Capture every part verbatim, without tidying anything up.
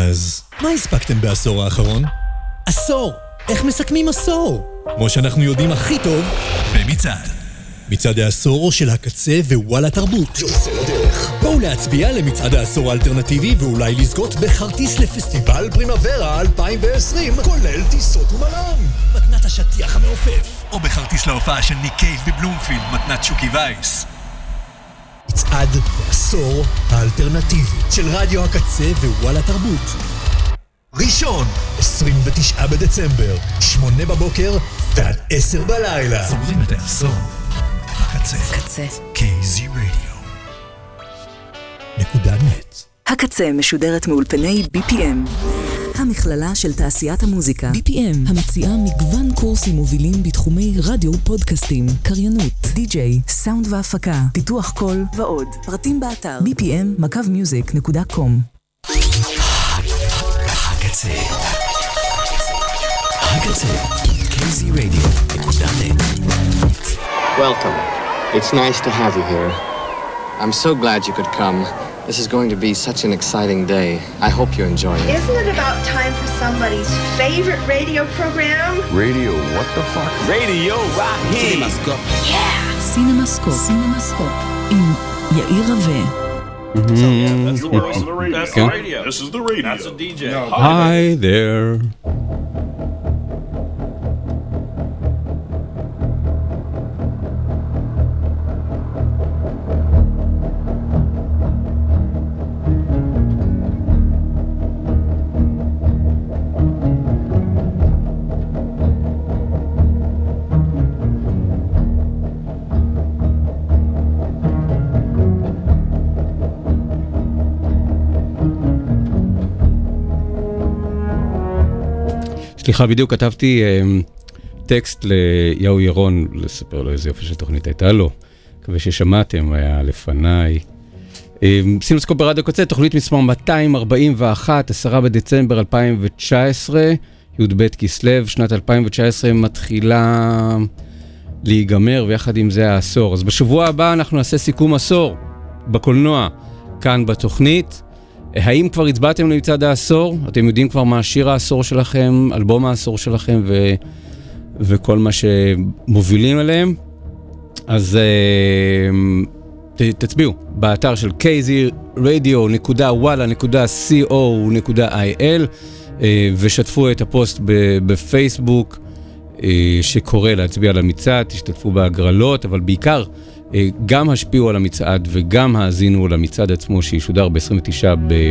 אז מה הספקתם בעשור האחרון? עשור! איך מסכמים עשור? כמו שאנחנו יודעים הכי טוב, במצעד. מצעד העשור של הקצה ווואלה תרבות. יוצא לדרך. בואו להצביע למצעד העשור האלטרנטיבי ואולי לזכות בכרטיס לפסטיבל פרימוורה אלפיים ועשרים, כולל טיסות ומלון. מתנת השטיח המעופף. או בכרטיס להופעה של ניק קייב בבלומפילד, מתנת שוקי וייס. מצעד העשור האלטרנטיבי של רדיו הקצה ווואלה תרבות. ראשון, עשרים ותשעה בדצמבר, שמונה בבוקר ועד עשר בלילה. סוגרים את העשור. הקצה. הקצה. קיי זי רדיו. נקודה נט. הקצה משודרת מאולפני בי פי אם. המכללה של תעשיית המוזיקה. בי פי אם, המציעה מגוון קורסים מובילים בתחומי רדיו, פודקאסטים, קריינות, די-ג'יי, סאונד והפקה, פיתוח קול ועוד. פרטים באתר בי פי אם מקו מיוזיק נקודה קום. הקצה. הקצה. קיי זי רדיו. נקודה נט. Welcome. It's nice to have you here. I'm so glad you could come. This is going to be such an exciting day. I hope you enjoy it. Isn't it about time for somebody's favorite radio program? Radio, what the fuck? Radio, Raheem. CinemaScope. Yeah. CinemaScope. CinemaScope. עם יאיר רווה. That's the radio. That's the radio. This is the radio. That's a די ג'יי. Hi there. סליחה, בדיוק כתבתי טקסט ליהו ירון, לספר לו איזה יופי של תוכנית הייתה לו. מקווה ששמעתם, היה לפניי. סינוסקופ ברדיו קצה, תוכנית מספר מאתיים ארבעים ואחת, עשרה בדצמבר אלפיים תשע עשרה, י' ב' כסלו, שנת אלפיים תשע עשרה מתחילה להיגמר, ויחד עם זה העשור. אז בשבוע הבא אנחנו נעשה סיכום עשור בקולנוע, כאן בתוכנית. האם כבר הצבעתם למצעד העשור? אתם יודעים כבר מה השיר העשור שלכם, אלבום העשור שלכם ו... וכל מה שמובילים עליהם? אז ת... תצביעו באתר של קיי זי רדיו נקודה וואלה נקודה סי או נקודה איי אל ושתפו את הפוסט בפייסבוק שקורא להצביע למצעד, תשתתפו בהגרלות, אבל בעיקר גם השפיעו על המצעד וגם האזינו למצעד עצמו שישודר ב-עשרים ותשעה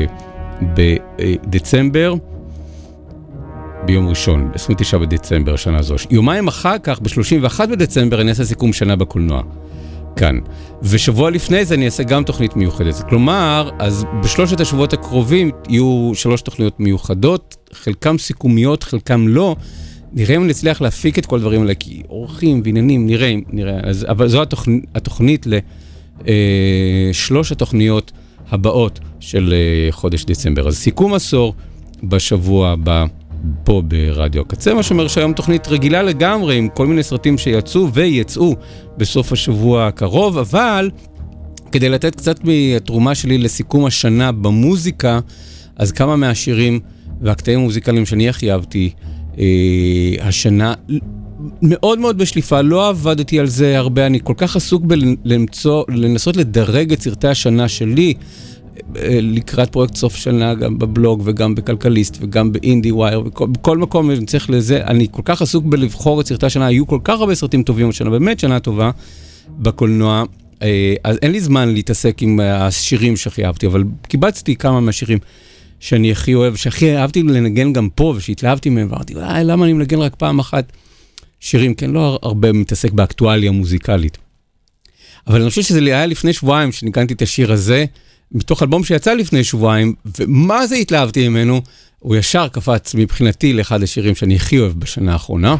בדצמבר, ביום ראשון, עשרים ותשעה בדצמבר השנה הזו. יומיים אחר כך, ב-שלושים ואחד בדצמבר, אני אעשה סיכום שנה בקולנוע, כאן. ושבוע לפני זה אני אעשה גם תוכנית מיוחדת. כלומר, אז בשלושת השבועות הקרובים יהיו שלוש תוכניות מיוחדות, חלקם סיכומיות, חלקם לא. נראה אם נצליח להפיק את כל דברים האלה, כי אורחים ועניינים, נראה, נראה. אז, אבל זו התוכנית, התוכנית לשלוש התוכניות הבאות של חודש דצמבר. אז סיכום עשור בשבוע הבא פה ברדיו הקצה, מה שאומר שהיום תוכנית רגילה לגמרי, עם כל מיני סרטים שיצאו ויצאו בסוף השבוע הקרוב, אבל כדי לתת קצת מהתרומה שלי לסיכום השנה במוזיקה, אז כמה מהשירים והקטעים המוזיקליים שאני הכי אהבתי, השנה מאוד מאוד בשליפה, לא עבדתי על זה הרבה, אני כל כך עסוק בלמצוא, לנסות לדרג את סרטי השנה שלי, לקראת פרויקט סוף שנה, גם בבלוג וגם בכלכליסט וגם באינדי ווייר, בכל מקום אני צריך לזה, אני כל כך עסוק בלבחור את סרטי השנה, היו כל כך הרבה סרטים טובים השנה, באמת שנה טובה בקולנוע, אז אין לי זמן להתעסק עם השירים שהכי אהבתי, אבל קיבצתי כמה מהשירים שאני הכי אוהב, שהכי אהבתי לנגן גם פה, ושהתלהבתי מהם, ואמרתי, למה אני מנגן רק פעם אחת שירים? כן, לא הרבה מתעסק באקטואליה מוזיקלית. אבל אני חושב שזה היה לפני שבועיים, שניגנתי את השיר הזה, מתוך אלבום שיצא לפני שבועיים, ומה זה התלהבתי ממנו? הוא ישר קפץ מבחינתי לאחד השירים שאני הכי אוהב בשנה האחרונה.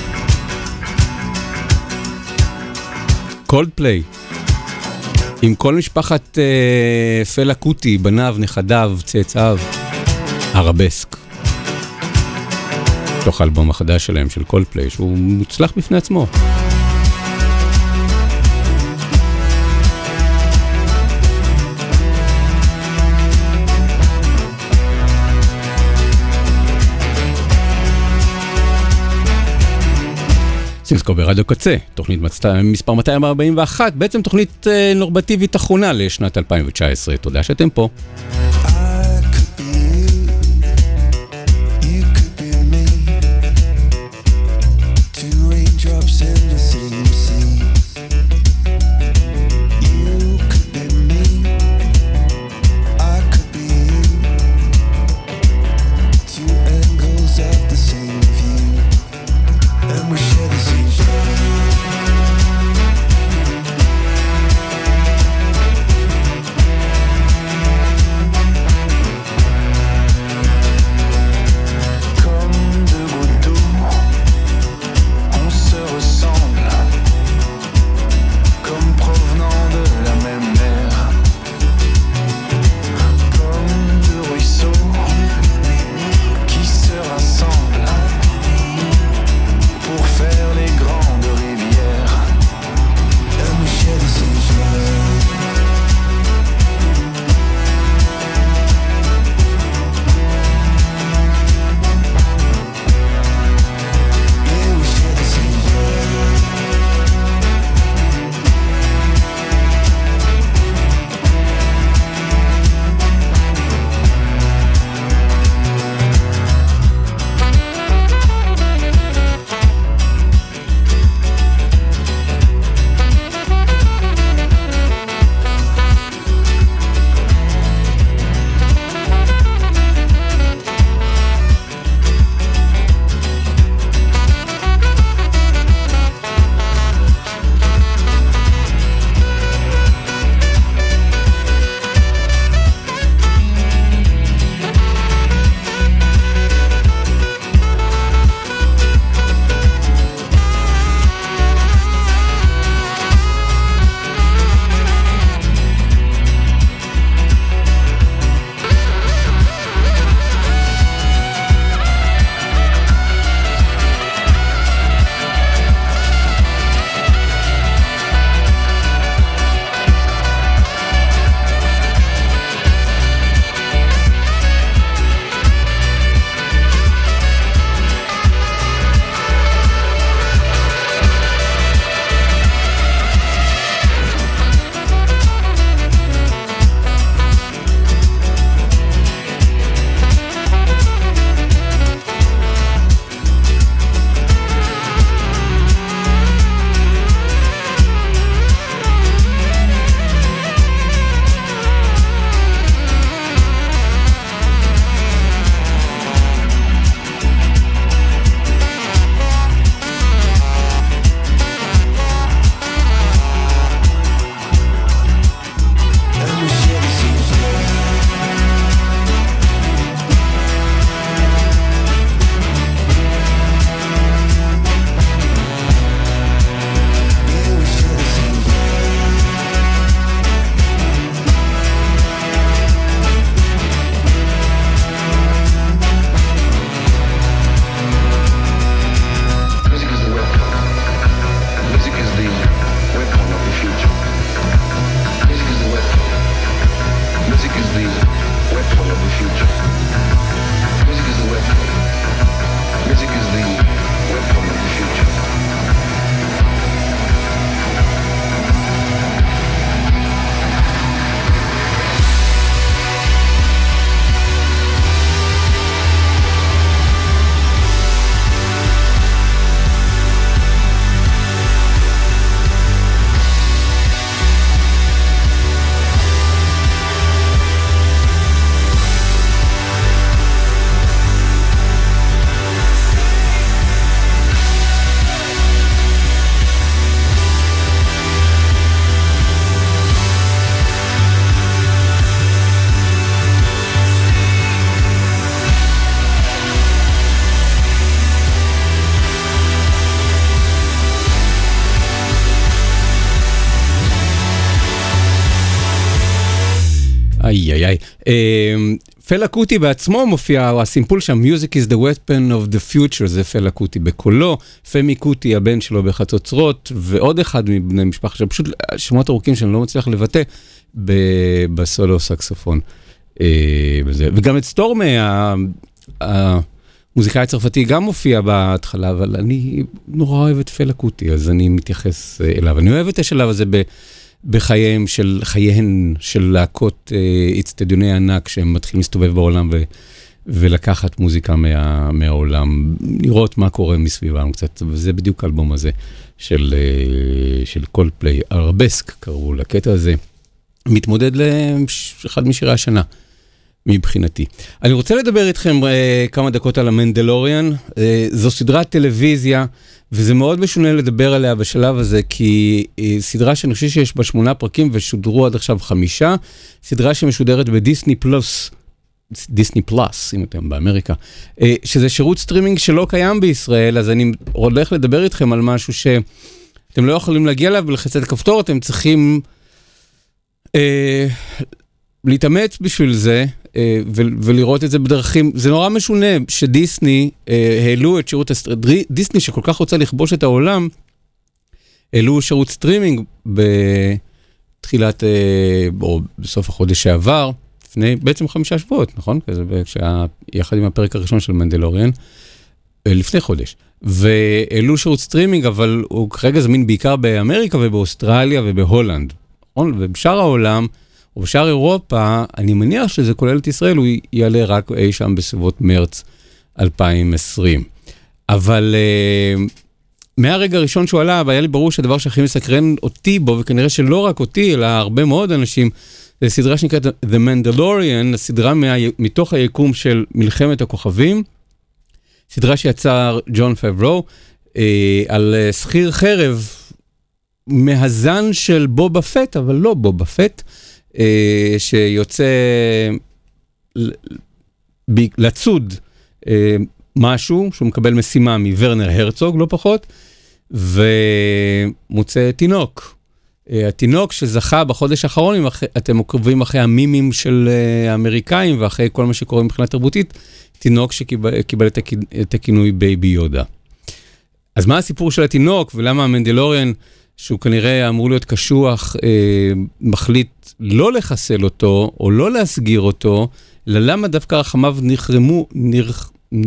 קולדפליי. עם כל משפחת אה, פלה קוטי, בניו, נכדיו, צאצאיו, הרבסק. תוך האלבום החדש שלהם, של קולדפליי, שהוא מוצלח בפני עצמו. סינסקו ברדיו קצה, תוכנית מספר מאתיים ארבעים ואחת, בעצם תוכנית נורמטיבית אחרונה לשנת אלפיים תשע עשרה. תודה שאתם פה. איי איי איי. פלה קוטי בעצמו מופיע, הסימפול שם, Music is the weapon of the future, זה פלה קוטי בקולו, פמי קוטי הבן שלו בחצוצרות, ועוד אחד מבני משפחה, שפשוט שמות ארוכים שאני לא מצליח לבטא, בסולו סקסופון. וגם את סטורמה, מוזיקאי צרפתי גם מופיע בהתחלה, אבל אני נורא אוהב את פלה קוטי, אז אני מתייחס אליו. אני אוהב את השלב הזה בחייהם של, חייהן של להקות אצטדיוני ענק, שהם מתחילים להסתובב בעולם ו, ולקחת מוזיקה מה, מהעולם, לראות מה קורה מסביבם קצת, וזה בדיוק האלבום הזה של, של קולדפליי, ארבסק קראו לקטע הזה, מתמודד לאחד משירי השנה. מבחינתי. אני רוצה לדבר איתכם uh, כמה דקות על המנדלוריאן. Uh, זו סדרת טלוויזיה, וזה מאוד משונה לדבר עליה בשלב הזה, כי uh, סדרה שאני חושב שיש בה שמונה פרקים, ושודרו עד עכשיו חמישה, סדרה שמשודרת בדיסני פלוס, דיסני פלוס, אם אתם באמריקה, uh, שזה שירות סטרימינג שלא קיים בישראל, אז אני הולך לדבר איתכם על משהו שאתם לא יכולים להגיע אליו ולחצת את הכפתור, אתם צריכים Uh, להתאמץ בשביל זה, ולראות את זה בדרכים, זה נורא משונה שדיסני העלו את שירות הסטרימינג, דיסני שכל כך רוצה לכבוש את העולם, העלו שירות סטרימינג בתחילת, או בסוף החודש שעבר, לפני בעצם חמישה שבועות, נכון? יחד עם הפרק הראשון של מנדלוריאן, לפני חודש. והעלו שירות סטרימינג, אבל הוא כרגע זמין בעיקר באמריקה ובאוסטרליה ובהולנד, נכון? ובשאר העולם, או בשאר אירופה, אני מניח שזה כולל את ישראל, הוא יעלה רק אי שם בסביבות מרץ אלפיים עשרים. אבל uh, מהרגע הראשון שהוא עלה, היה לי ברור שהדבר שהכי מסקרן אותי בו, וכנראה שלא רק אותי, אלא הרבה מאוד אנשים, זה סדרה שנקראת The Mandalorian, הסדרה מה, מתוך היקום של מלחמת הכוכבים, סדרה שיצר ג'ון פאברו, uh, על uh, שכיר חרב, מהזן של בובה פט, אבל לא בובה פט, שיוצא לצוד משהו, שהוא מקבל משימה מוורנר הרצוג, לא פחות, ומוצא תינוק. התינוק שזכה בחודש האחרון, אם אתם עוקבים אחרי המימים של האמריקאים, ואחרי כל מה שקורה מבחינה תרבותית, תינוק שקיבל את הכינוי בייבי יודה. אז מה הסיפור של התינוק, ולמה המנדלוריאן, שהוא כנראה אמור להיות קשוח, אה, מחליט לא לחסל אותו, או לא להסגיר אותו, אלא למה דווקא רחמיו נחרמו, נרח,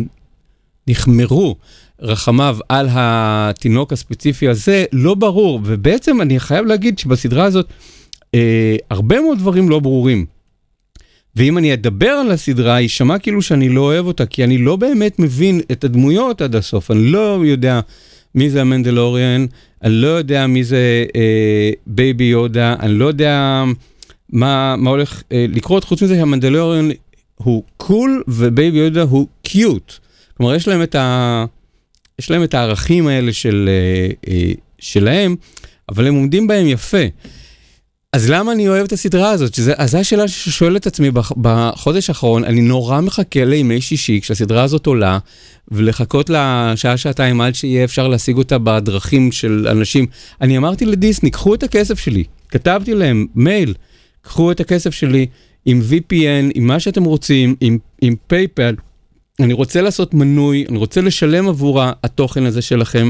נחמרו רחמיו על התינוק הספציפי הזה, לא ברור. ובעצם אני חייב להגיד שבסדרה הזאת, אה, הרבה מאוד דברים לא ברורים. ואם אני אדבר על הסדרה, יישמע כאילו שאני לא אוהב אותה, כי אני לא באמת מבין את הדמויות עד הסוף, אני לא יודע מי זה המנדלוריאן, אני לא יודע מי זה אה, בייבי יודה, אני לא יודע מה, מה הולך אה, לקרות, חוץ מזה שהמנדלוריאן הוא קול ובייבי יודה הוא קיוט. כלומר, יש להם את, ה, יש להם את הערכים האלה של, אה, אה, שלהם, אבל הם עומדים בהם יפה. אז למה אני אוהב את הסדרה הזאת? שזה, אז זו השאלה ששואל את עצמי בחודש האחרון, אני נורא מחכה לימי שישי, כשהסדרה הזאת עולה, ולחכות לשעה שעתיים עד שיהיה אפשר להשיג אותה בדרכים של אנשים. אני אמרתי לדיסני, קחו את הכסף שלי. כתבתי להם מייל, קחו את הכסף שלי עם וי פי אן, עם מה שאתם רוצים, עם, עם פייפל. אני רוצה לעשות מנוי, אני רוצה לשלם עבור התוכן הזה שלכם.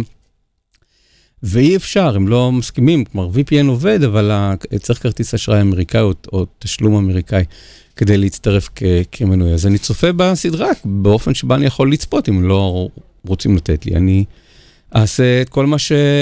ואי אפשר, הם לא מסכימים, כלומר וי פי אן עובד, אבל צריך כרטיס אשראי אמריקאי או, או תשלום אמריקאי כדי להצטרף כ, כמנוי. אז אני צופה בסדרה באופן שבה אני יכול לצפות, אם לא רוצים לתת לי. אני אעשה את כל מה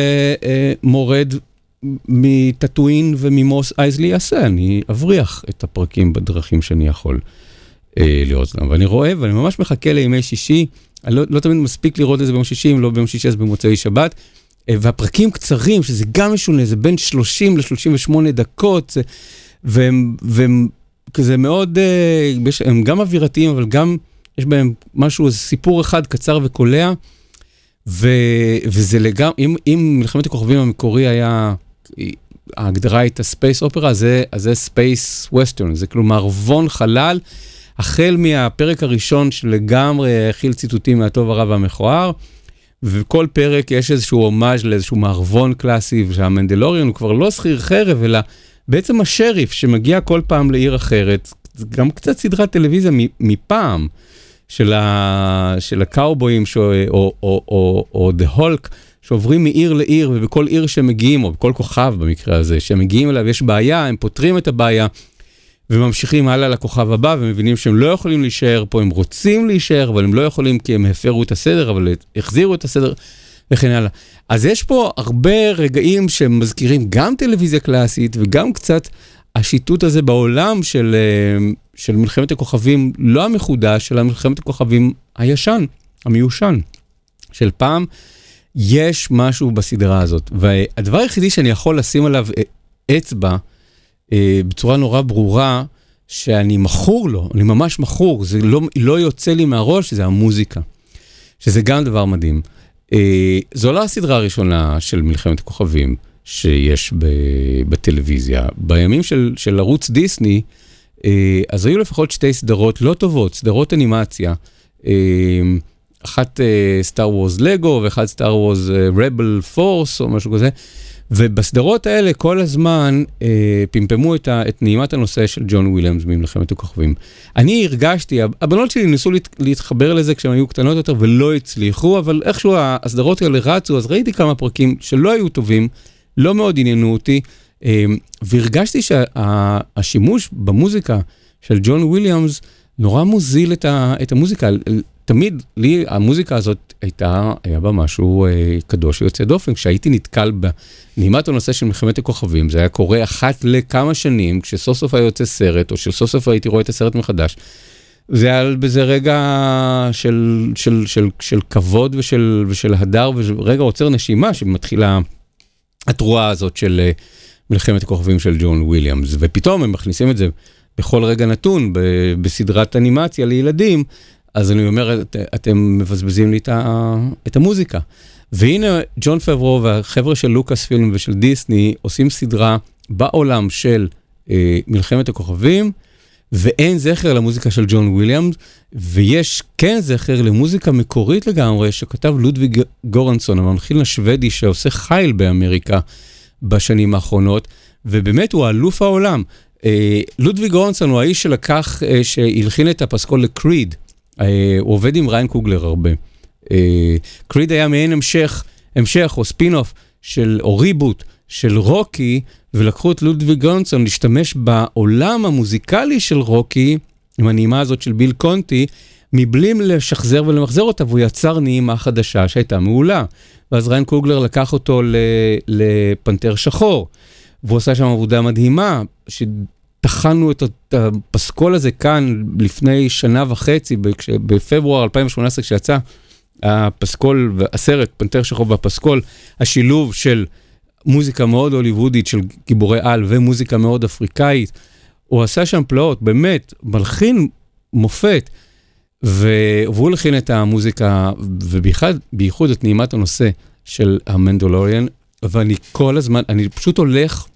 שמורד מטטואין וממוס אייזלי יעשה, אני אבריח את הפרקים בדרכים שאני יכול אה, לראות להם. ואני רואה, ואני ממש מחכה לימי שישי, אני לא, לא תמיד מספיק לראות את זה ביום שישי, אם לא ביום שישי אז במוצאי שבת, והפרקים קצרים, שזה גם משונה, זה בין שלושים ל-שלושים ושמונה דקות, והם, והם כזה מאוד, הם גם אווירתיים, אבל גם יש בהם משהו, סיפור אחד קצר וקולע, ו, וזה לגמרי, אם, אם מלחמת הכוכבים המקורי היה, ההגדרה הייתה ספייס אופרה, אז זה, אז זה ספייס ווסטרן, זה כלומר מערבון חלל, החל מהפרק הראשון שלגמרי הכיל ציטוטים מהטוב הרע והמכוער, וכל פרק יש איזשהו הומאז' לאיזשהו מערבון קלאסי, שהמנדלוריאן הוא כבר לא שכיר חרב, אלא בעצם השריף שמגיע כל פעם לעיר אחרת, זה גם קצת סדרת טלוויזיה מפעם, של, ה, של הקאובויים, ש, או, או, או, או The Hulk, שעוברים מעיר לעיר, ובכל עיר שהם מגיעים, או בכל כוכב במקרה הזה, שהם מגיעים אליו, יש בעיה, הם פותרים את הבעיה, וממשיכים הלאה לכוכב הבא, ומבינים שהם לא יכולים להישאר פה, הם רוצים להישאר, אבל הם לא יכולים כי הם הפרו את הסדר, אבל החזירו את הסדר, וכן הלאה. אז יש פה הרבה רגעים שמזכירים גם טלוויזיה קלאסית, וגם קצת השיטוט הזה בעולם של, של מלחמת הכוכבים, לא המחודש, אלא מלחמת הכוכבים הישן, המיושן, של פעם. יש משהו בסדרה הזאת, והדבר היחידי שאני יכול לשים עליו אצבע, בצורה נורא ברורה, שאני מכור לו, אני ממש מכור, זה לא, לא יוצא לי מהראש, זה המוזיקה, שזה גם דבר מדהים. זו לא הסדרה הראשונה של מלחמת הכוכבים שיש בטלוויזיה. בימים של, של ערוץ דיסני, אז היו לפחות שתי סדרות לא טובות, סדרות אנימציה, אחת סטאר וורס לגו, ואחת סטאר וורס רבל פורס, או משהו כזה, ובסדרות האלה כל הזמן אה, פמפמו את, ה, את נעימת הנושא של ג'ון וויליאמס ממלחמת הכוכבים. אני הרגשתי, הבנות שלי ניסו להת, להתחבר לזה כשהם היו קטנות יותר ולא הצליחו, אבל איכשהו הסדרות האלה רצו, אז ראיתי כמה פרקים שלא היו טובים, לא מאוד עניינו אותי, אה, והרגשתי שהשימוש במוזיקה של ג'ון וויליאמס נורא מוזיל את, ה, את המוזיקה. תמיד לי המוזיקה הזאת הייתה, היה בה משהו אה, קדוש ויוצא דופן. כשהייתי נתקל בנעימת הנושא של מלחמת הכוכבים, זה היה קורה אחת לכמה שנים, כשסוף סוף היה יוצא סרט, או שסוף סוף הייתי רואה את הסרט מחדש. זה היה בזה רגע של, של, של, של כבוד ושל, ושל הדר, ורגע עוצר נשימה שמתחילה התרועה הזאת של אה, מלחמת הכוכבים של ג'ון וויליאמס. ופתאום הם מכניסים את זה בכל רגע נתון, ב, בסדרת אנימציה לילדים, אז אני אומר, את, אתם מבזבזים לי את, ה, את המוזיקה. והנה ג'ון פברו והחבר'ה של לוקאס פילם ושל דיסני עושים סדרה בעולם של אה, מלחמת הכוכבים, ואין זכר למוזיקה של ג'ון וויליאמס, ויש כן זכר למוזיקה מקורית לגמרי, שכתב לודוויג גורנסון, המנחין השוודי שעושה חייל באמריקה בשנים האחרונות, ובאמת הוא אלוף העולם. אה, לודוויג גורנסון הוא האיש שלקח, אה, שהלחין את הפסקול לקריד, הוא עובד עם ריין קוגלר הרבה. קריד היה מעין המשך, המשך או ספין-אוף של, או ריבוט של רוקי, ולקחו את לודוויג גורנסון להשתמש בעולם המוזיקלי של רוקי, עם הנעימה הזאת של ביל קונטי, מבלי לשחזר ולמחזר אותה, והוא יצר נעימה חדשה שהייתה מעולה. ואז ריין קוגלר לקח אותו לפנתר שחור, והוא עושה שם עבודה מדהימה, ש... תחנו את הפסקול הזה כאן לפני שנה וחצי, בפברואר אלפיים ושמונה עשרה כשיצא הפסקול והסרט, פנתר שחור והפסקול, השילוב של מוזיקה מאוד הוליוודית של גיבורי על ומוזיקה מאוד אפריקאית, הוא עשה שם פלאות, באמת, מלחין מופת, והוא הלחין את המוזיקה, ובייחוד את נעימת הנושא של המנדלוריאן, ואני כל הזמן, אני פשוט הולך,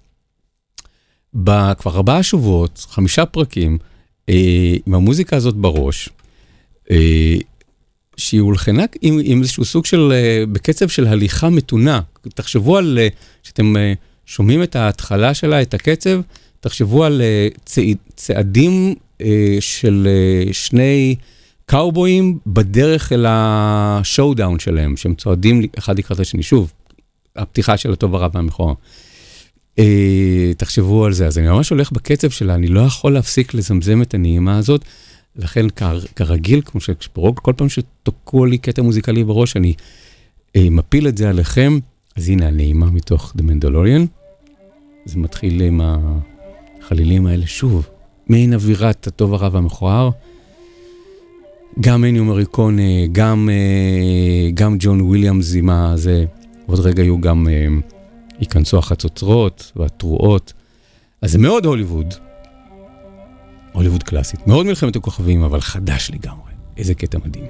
בכבר ארבעה שבועות, חמישה פרקים, אה, עם המוזיקה הזאת בראש, אה, שהיא הולחנה עם, עם איזשהו סוג של, אה, בקצב של הליכה מתונה. תחשבו על, אה, שאתם אה, שומעים את ההתחלה שלה, את הקצב, תחשבו על אה, צעד, צעדים אה, של אה, שני קאובויים בדרך אל השואודאון שלהם, שהם צועדים אחד לקראת השני. שוב, הפתיחה של הטוב הרע והמכוער. תחשבו על זה, אז אני ממש הולך בקצב שלה, אני לא יכול להפסיק לזמזם את הנעימה הזאת, לכן כרגיל, כמו שברוק, כל פעם שתוקעו לי קטע מוזיקלי בראש, אני מפיל את זה עליכם, אז הנה הנעימה מתוך The Mandalorian, זה מתחיל עם החלילים האלה שוב, מעין אווירת הטוב הרע והמכוער, גם אניו מוריקונה, גם, גם ג'ון וויליאמס עם הזה, עוד רגע היו גם... ייכנסו החצוצרות והתרועות. אז זה מאוד הוליווד. הוליווד קלאסית. מאוד מלחמת הכוכבים, אבל חדש לגמרי. איזה קטע מדהים.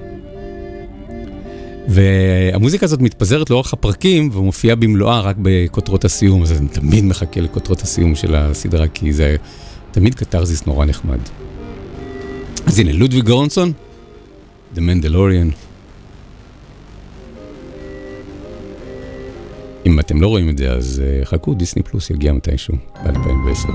והמוזיקה הזאת מתפזרת לאורך הפרקים, ומופיעה במלואה רק בכותרות הסיום. אז אני תמיד מחכה לכותרות הסיום של הסדרה, כי זה תמיד קטרזיס נורא נחמד. אז הנה, לודוויג גורנסון, The Mandalorian. אם אתם לא רואים את זה, אז חכו, דיסני פלוס יגיע מתישהו, ב-אלפיים ועשרים.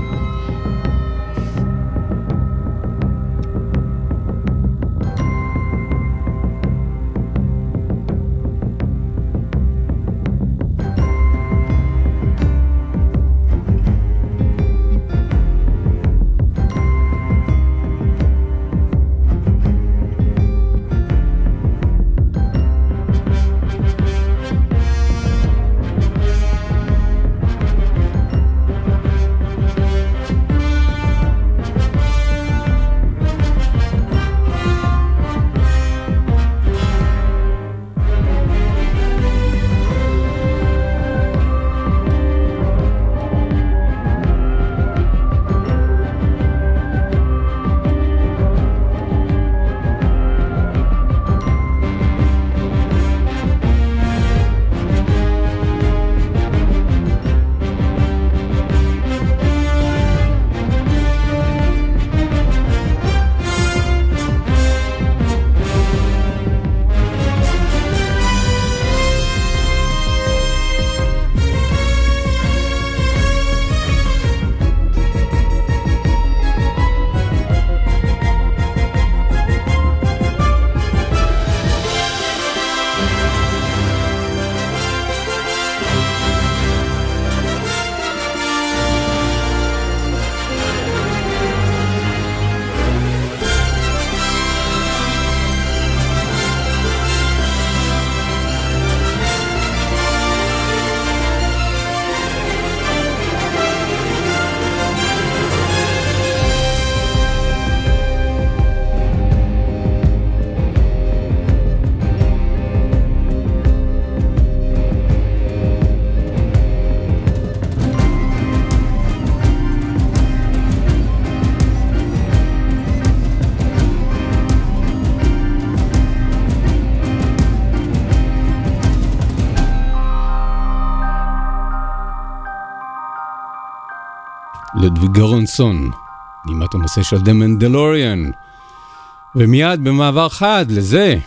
לודוויג גרונסון, נימת הנושא של The Mandalorian. ומיד במעבר חד לזה.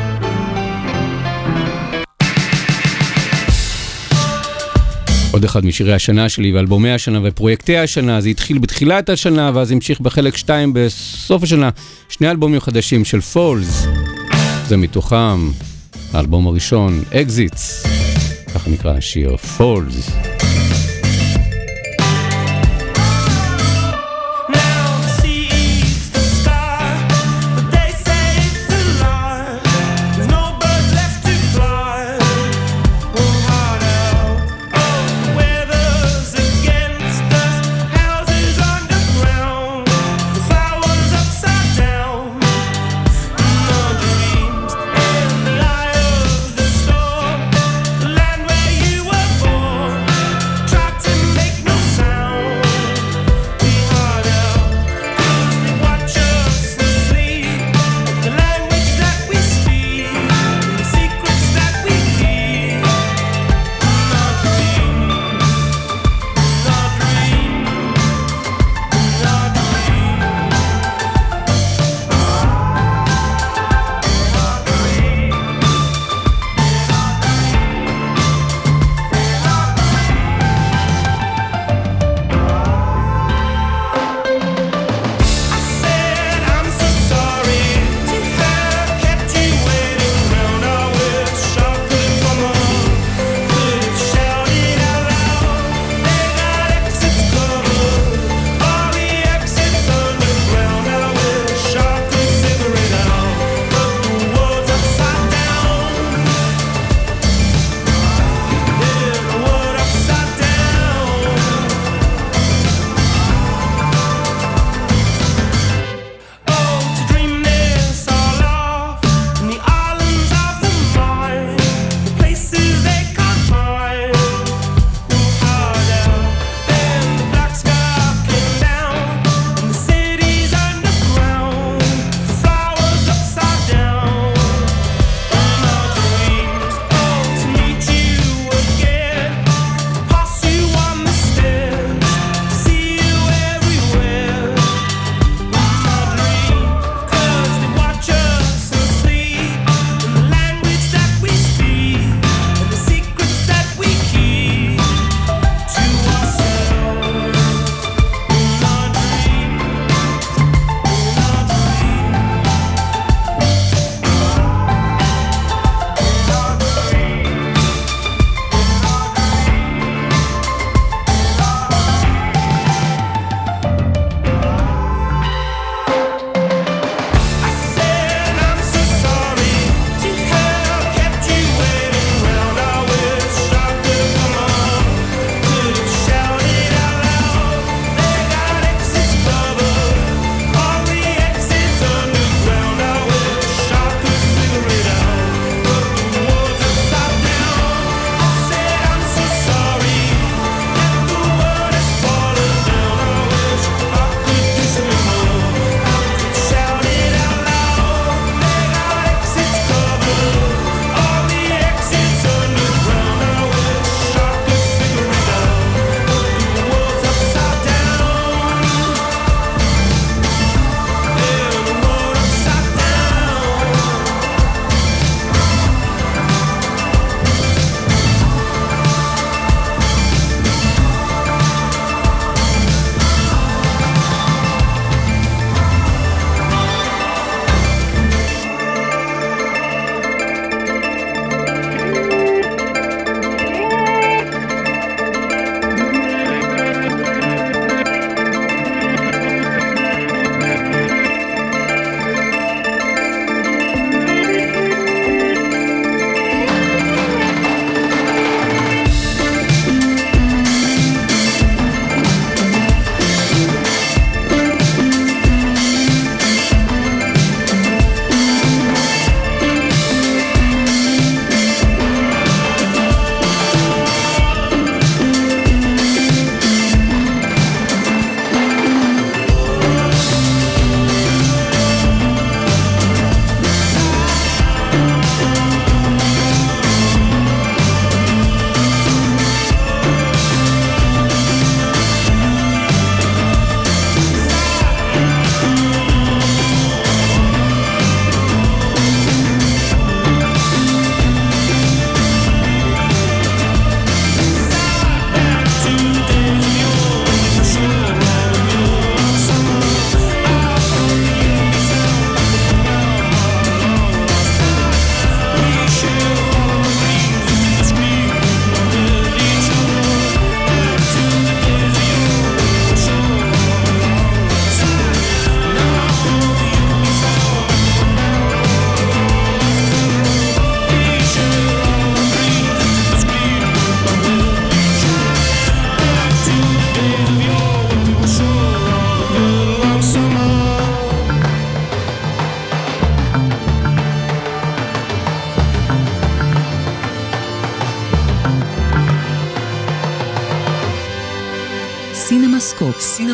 עוד אחד משירי השנה שלי ואלבומי השנה ופרויקטי השנה. זה התחיל בתחילת השנה ואז המשיך בחלק שתיים בסוף השנה. שני אלבומים חדשים של פולס. זה מתוכם האלבום הראשון, Exits. ככה נקרא השיר, פולס. Land where you were born.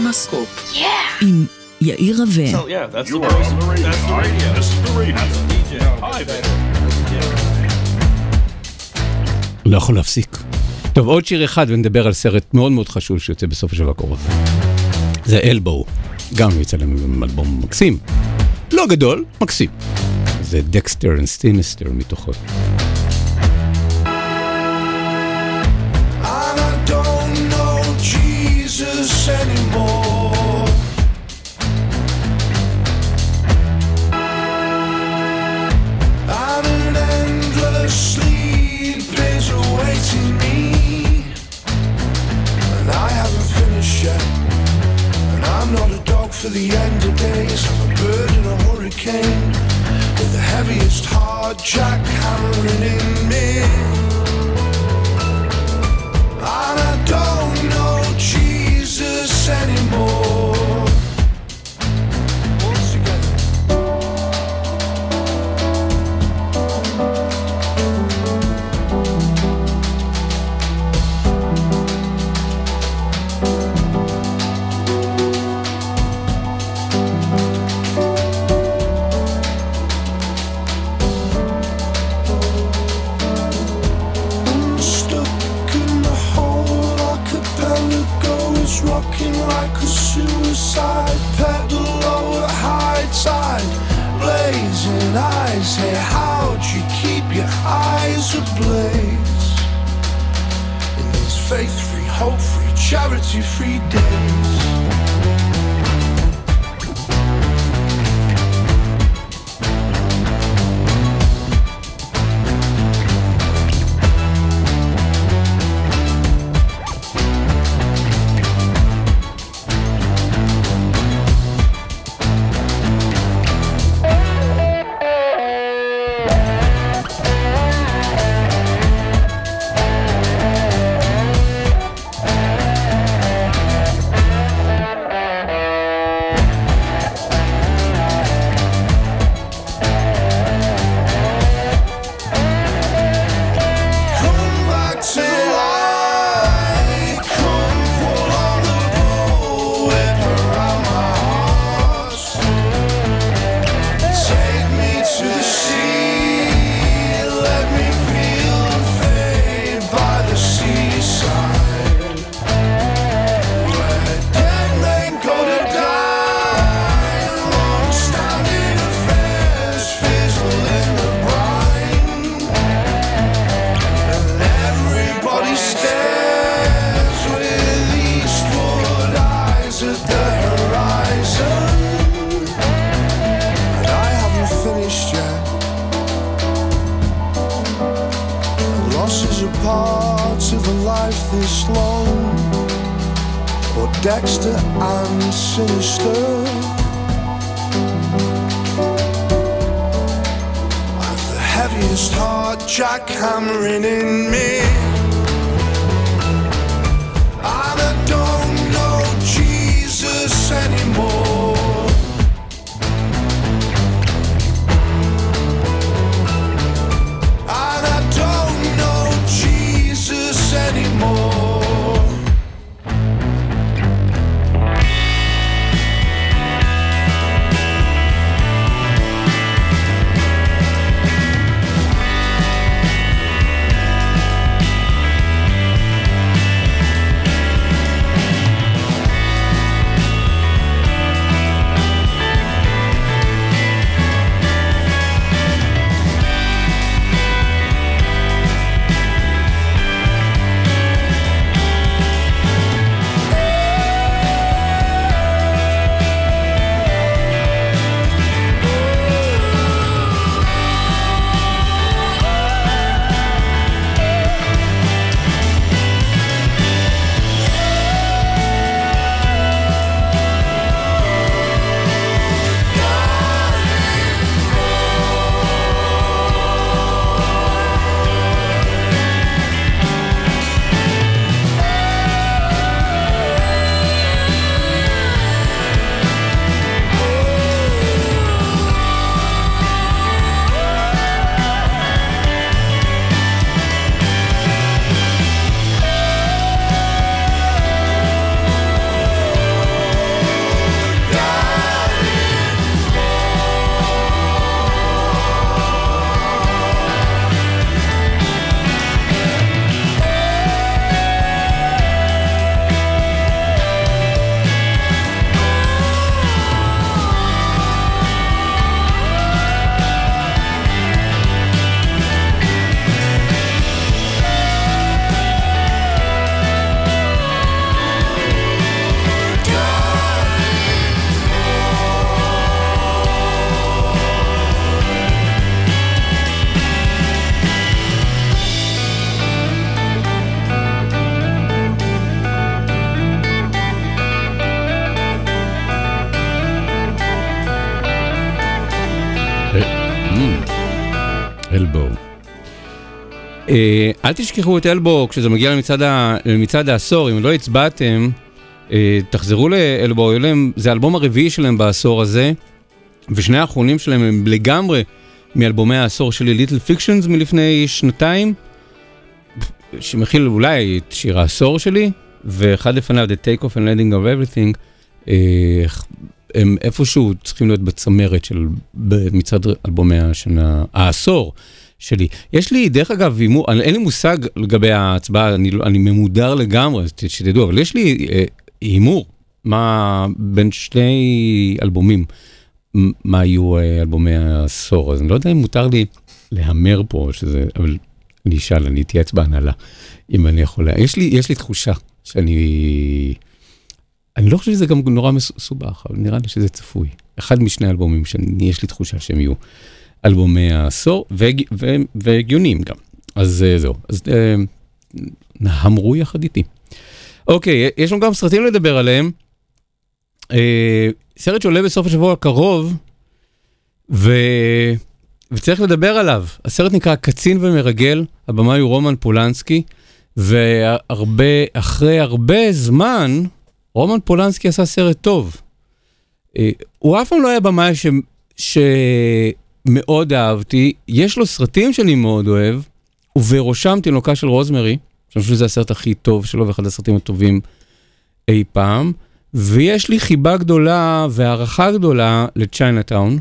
קינמסקופ. עם יאיר רווה. So yeah, that's the voice. That's the radio. This is the radio. That's the די ג'יי. Hi, לא יכול להפסיק. טוב, עוד שיר אחד ונדבר על סרט מאוד מאוד חשוב שיוצא בסוף השבוע הקרוב. זה אלבו. גם יוצא לנו אלבום מקסים. לא גדול, מקסים. זה דקסטר וסיניסטר מתוכו. Jesus anymore. And an endless sleep is awaiting me, and I haven't finished yet. And I'm not a dog for the end of days. I'm a bird in a hurricane with the heaviest hard jackhammering in me. And I don't know Jesus anymore. All together. Rocking like a suicide pedal over high tide, blazing eyes. Hey, how'd you keep your eyes ablaze in these faith-free, hope-free, charity-free days? Dexter and Sinister. I've the heaviest heart jackhammering in me, and I don't know Jesus anymore. And I don't know Jesus anymore. אלבו. אל תשכחו את אלבו כשזה מגיע למצד, ה... למצד העשור, אם לא הצבעתם, תחזרו לאלבו, זה האלבום הרביעי שלהם בעשור הזה, ושני האחרונים שלהם הם לגמרי מאלבומי העשור שלי, ליטל פיקשנס מלפני שנתיים, שמכיל אולי את שיר העשור שלי, ואחד לפניו, The Take Off and Landing of Everything, הם איפשהו צריכים להיות בצמרת של מצד אלבומי השנה, העשור שלי. יש לי, דרך אגב, אין לי מושג לגבי ההצבעה, אני, אני ממודר לגמרי, שתדעו, אבל יש לי הימור, מה בין שני אלבומים, מה היו אלבומי העשור, אז אני לא יודע אם מותר לי להמר פה, שזה, אבל אני אשאל, אני אתייעץ בהנהלה, אם אני יכול, יש לי, יש לי תחושה שאני, אני לא חושב שזה גם נורא מסובך, אבל נראה לי שזה צפוי. אחד משני אלבומים שאני, יש לי תחושה שהם יהיו אלבומי העשור, והגיונים גם. אז זהו, אז נהמרו יחד איתי. אוקיי, יש לנו גם סרטים לדבר עליהם. סרט שעולה בסוף השבוע הקרוב, ו... וצריך לדבר עליו. הסרט נקרא קצין ומרגל, הבמאי הוא רומן פולנסקי, והרבה, אחרי הרבה זמן, רומן פולנסקי עשה סרט טוב. הוא אף פעם לא היה במאי ש... שמאוד אהבתי, יש לו סרטים שאני מאוד אוהב, ובראשם תינוקה של רוזמרי, אני חושב שזה הסרט הכי טוב שלו, ואחד הסרטים הטובים אי פעם, ויש לי חיבה גדולה והערכה גדולה לצ'יינאטאון,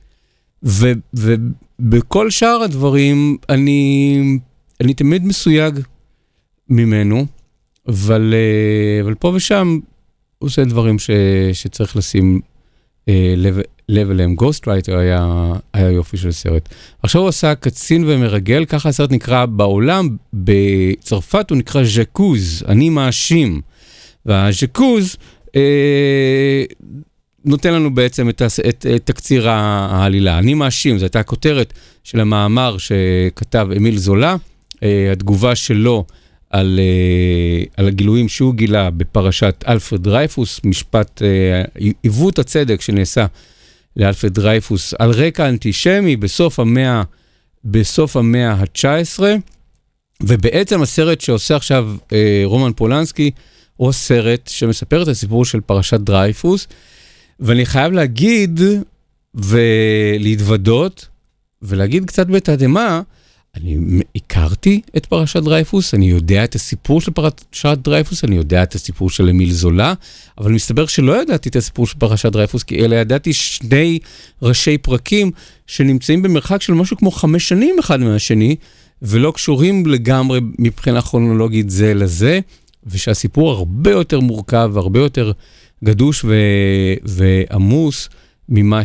ובכל שאר הדברים אני, אני תמיד מסויג ממנו, אבל, אבל פה ושם הוא עושה דברים ש, שצריך לשים לב, לב אליהם. גוסטרייטר היה, היה יופי של סרט. עכשיו הוא עשה קצין ומרגל, ככה הסרט נקרא בעולם, בצרפת הוא נקרא ז'קוז, אני מאשים. והז'קוז אה, נותן לנו בעצם את, את, את תקציר העלילה. אני מאשים, זו הייתה הכותרת של המאמר שכתב אמיל זולה, אה, התגובה שלו על, אה, על הגילויים שהוא גילה בפרשת אלפרד דרייפוס, משפט אה, עיוות הצדק שנעשה לאלפרד דרייפוס על רקע אנטישמי בסוף המאה, בסוף המאה ה-תשע עשרה, ובעצם הסרט שעושה עכשיו אה, רומן פולנסקי, הוא סרט שמספר את הסיפור של פרשת דרייפוס, ואני חייב להגיד ולהתוודות, ולהגיד קצת בתדהמה, אני הכרתי את פרשת דרייפוס, אני יודע את הסיפור של פרשת דרייפוס, אני יודע את הסיפור של אמיל זולה, אבל מסתבר שלא ידעתי את הסיפור של פרשת דרייפוס, כי אלא ידעתי שני ראשי פרקים שנמצאים במרחק של משהו כמו חמש שנים אחד מהשני, ולא קשורים לגמרי מבחינה כרונולוגית זה לזה, ושהסיפור הרבה יותר מורכב, הרבה יותר גדוש ו... ועמוס ממה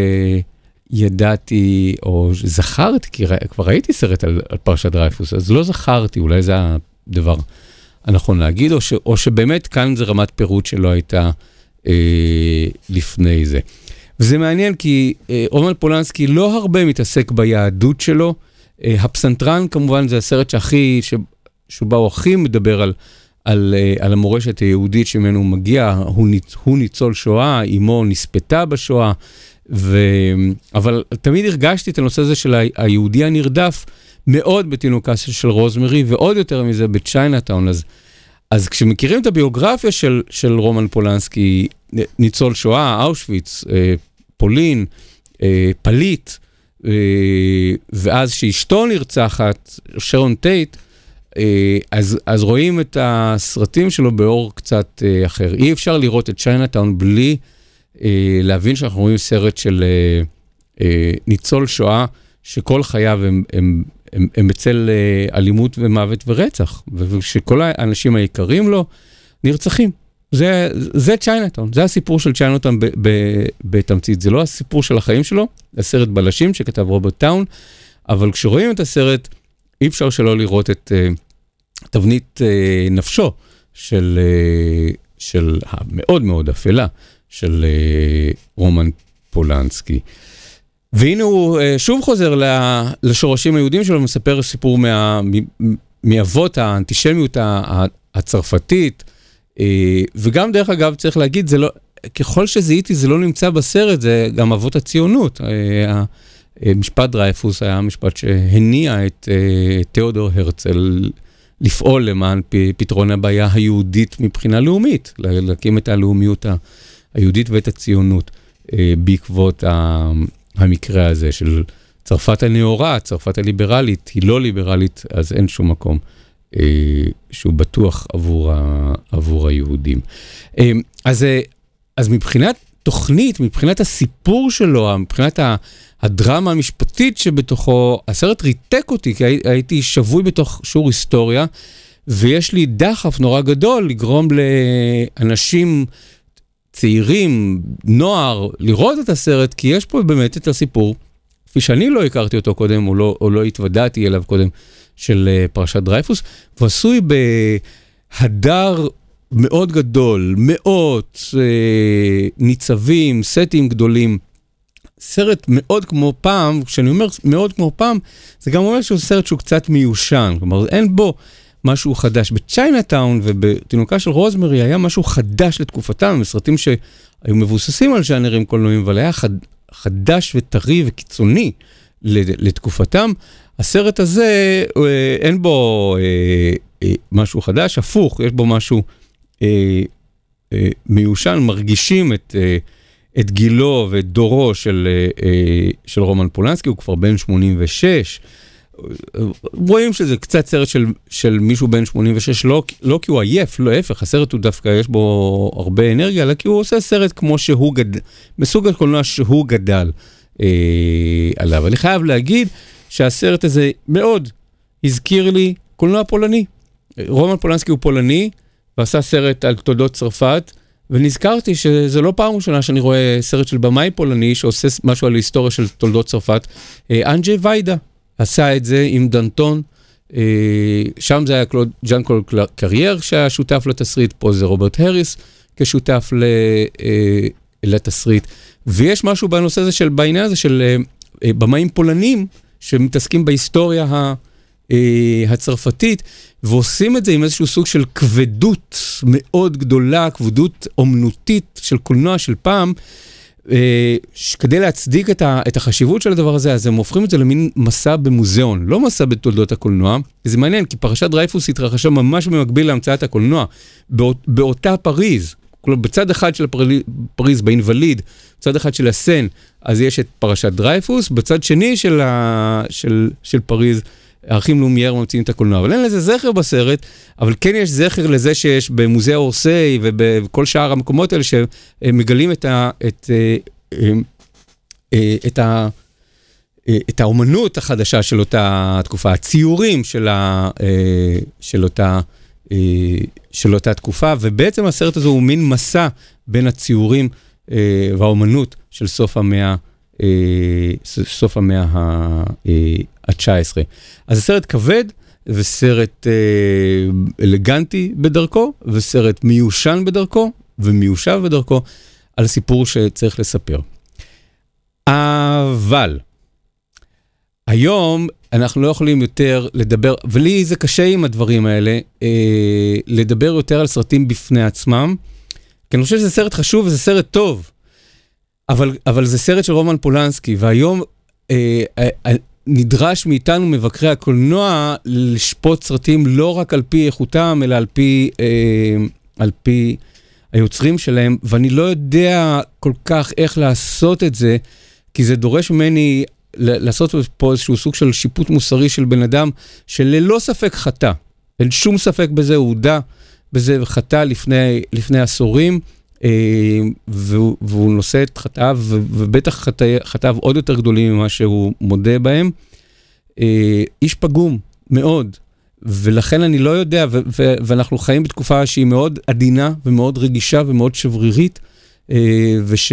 שידעתי או זכרתי, כי כבר ראיתי סרט על, על פרשת דרייפוס, אז לא זכרתי, אולי זה הדבר הנכון להגיד, או, ש... או שבאמת כאן זה רמת פירוט שלא הייתה אה, לפני זה. וזה מעניין כי אה, רומן פולנסקי לא הרבה מתעסק ביהדות שלו, אה, הפסנתרן כמובן זה הסרט שהכי, ש... שבה הוא הכי מדבר על על, על המורשת היהודית שמנו מגיע, הוא, ניצ, הוא ניצול שואה, אמו נספתה בשואה, ו, אבל תמיד הרגשתי את הנושא הזה של היהודי הנרדף מאוד בתינוקה של רוזמרי, ועוד יותר מזה בצ'יינאטאון. אז, אז כשמכירים את הביוגרפיה של, של רומן פולנסקי, ניצול שואה, אושוויץ, פולין, פליט, ואז שאשתו נרצחת, שרון טייט, אז, אז רואים את הסרטים שלו באור קצת אחר. אי אפשר לראות את צ'יינאטאון בלי להבין שאנחנו רואים סרט של ניצול שואה, שכל חייו הם, הם, הם, הם בצל אלימות ומוות ורצח, ושכל האנשים היקרים לו נרצחים. זה, זה צ'יינאטאון, זה הסיפור של צ'יינאטאון ב, ב, בתמצית. זה לא הסיפור של החיים שלו, זה סרט בלשים שכתב רוברט טאון, אבל כשרואים את הסרט, אי אפשר שלא לראות את uh, תבנית uh, נפשו של, uh, של המאוד מאוד אפלה של uh, רומן פולנסקי. והנה הוא uh, שוב חוזר לשורשים היהודים שלו, מספר סיפור מה, מ, מאבות האנטישמיות הצרפתית, uh, וגם דרך אגב צריך להגיד, זה לא, ככל שזיהיתי זה לא נמצא בסרט, זה גם אבות הציונות, uh, משפט דרייפוס היה משפט שהניע את תיאודור הרצל לפעול למען פתרון הבעיה היהודית מבחינה לאומית, להקים את הלאומיות היהודית ואת הציונות בעקבות המקרה הזה של צרפת הנאורה, צרפת הליברלית, היא לא ליברלית, אז אין שום מקום שהוא בטוח עבור, עבור היהודים. אז, אז מבחינת תוכנית, מבחינת הסיפור שלו, מבחינת הדרמה המשפטית שבתוכו, הסרט ריתק אותי, כי הייתי שבוי בתוך שיעור היסטוריה, ויש לי דחף נורא גדול לגרום לאנשים צעירים, נוער, לראות את הסרט, כי יש פה באמת את הסיפור, כפי שאני לא הכרתי אותו קודם, או לא, או לא התוודעתי אליו קודם, של פרשת דרייפוס, ועשוי בהדר מאוד גדול, מאות אה, ניצבים, סטים גדולים, סרט מאוד כמו פעם, כשאני אומר מאוד כמו פעם, זה גם אומר שהוא סרט שהוא קצת מיושן, כלומר אין בו משהו חדש. בצ'יינאטאון ובתינוקה של רוזמרי היה משהו חדש לתקופתם, סרטים שהיו מבוססים על ז'אנרים קולנועיים, אבל היה חד, חדש וטרי וקיצוני לתקופתם. הסרט הזה, אין בו אה, אה, משהו חדש, הפוך, יש בו משהו אה, אה, מיושן, מרגישים את, אה, את גילו ואת דורו של, אה, של רומן פולנסקי, הוא כבר בן שמונים ושש, רואים שזה קצת סרט של, של מישהו בן שמונים ושש, לא, לא כי הוא עייף, לא ההפך, הסרט הוא דווקא, יש בו הרבה אנרגיה, אלא כי הוא עושה סרט כמו שהוא גדל, מסוג הקולנוע שהוא גדל אה, עליו. אני חייב להגיד, שהסרט הזה מאוד הזכיר לי קולנוע פולני. רומן פולנסקי הוא פולני, ועשה סרט על תולדות צרפת, ונזכרתי שזה לא פעם ראשונה שאני רואה סרט של במאי פולני, שעושה משהו על ההיסטוריה של תולדות צרפת. אנג'י ויידה עשה את זה עם דנטון, שם זה היה ז'אן קלוד קרייר שהיה שותף לתסריט, פה זה רוברט הריס כשותף לתסריט. ויש משהו בנושא הזה של, בעניין הזה של במאים פולנים, שמתעסקים בהיסטוריה הצרפתית, ועושים את זה עם איזשהו סוג של כבדות מאוד גדולה, כבדות אומנותית של קולנוע של פעם, כדי להצדיק את החשיבות של הדבר הזה, אז הם הופכים את זה למין מסע במוזיאון, לא מסע בתולדות הקולנוע, וזה מעניין, כי פרשת דרייפוס התרחשה ממש במקביל להמצאת הקולנוע, באותה פריז, בצד אחד של פריז, באינווליד, בצד אחד של הסן, אז יש את פרשת דרייפוס, בצד שני של, ה... של, של פריז, האחים לומייר ממציאים את הקולנוע, אבל אין לזה זכר בסרט, אבל כן יש זכר לזה שיש במוזיאון אורסיי, ובכל שאר המקומות האלה, שמגלים את, ה... את, את, ה... את האומנות החדשה של אותה תקופה, הציורים של, ה... של אותה... של אותה תקופה, ובעצם הסרט הזה הוא מין מסע בין הציורים אה, והאומנות של סוף המאה, אה, סוף המאה ה-תשע עשרה. אז הסרט כבד, וסרט אה, אלגנטי בדרכו, וסרט מיושן בדרכו, ומיושב בדרכו, על סיפור שצריך לספר. אבל, היום אנחנו לא יכולים יותר לדבר, ולי זה קשה עם הדברים האלה, אה, לדבר יותר על סרטים בפני עצמם, כי אני חושב שזה סרט חשוב וזה סרט טוב, אבל, אבל זה סרט של רומן פולנסקי, והיום אה, אה, נדרש מאיתנו מבקרי הקולנוע לשפוט סרטים לא רק על פי איכותם, אלא על פי, אה, על פי היוצרים שלהם, ואני לא יודע כל כך איך לעשות את זה, כי זה דורש ממני לעשות פה איזשהו סוג של שיפוט מוסרי של בן אדם, שללא ספק חטא. אין שום ספק בזה, הוא הודע בזה וחטא לפני, לפני עשורים, והוא, והוא נושא את חטאיו, ובטח חטאיו עוד יותר גדולים ממה שהוא מודה בהם. איש פגום מאוד, ולכן אני לא יודע, ו- ו- ואנחנו חיים בתקופה שהיא מאוד עדינה, ומאוד רגישה, ומאוד שברירית, וש...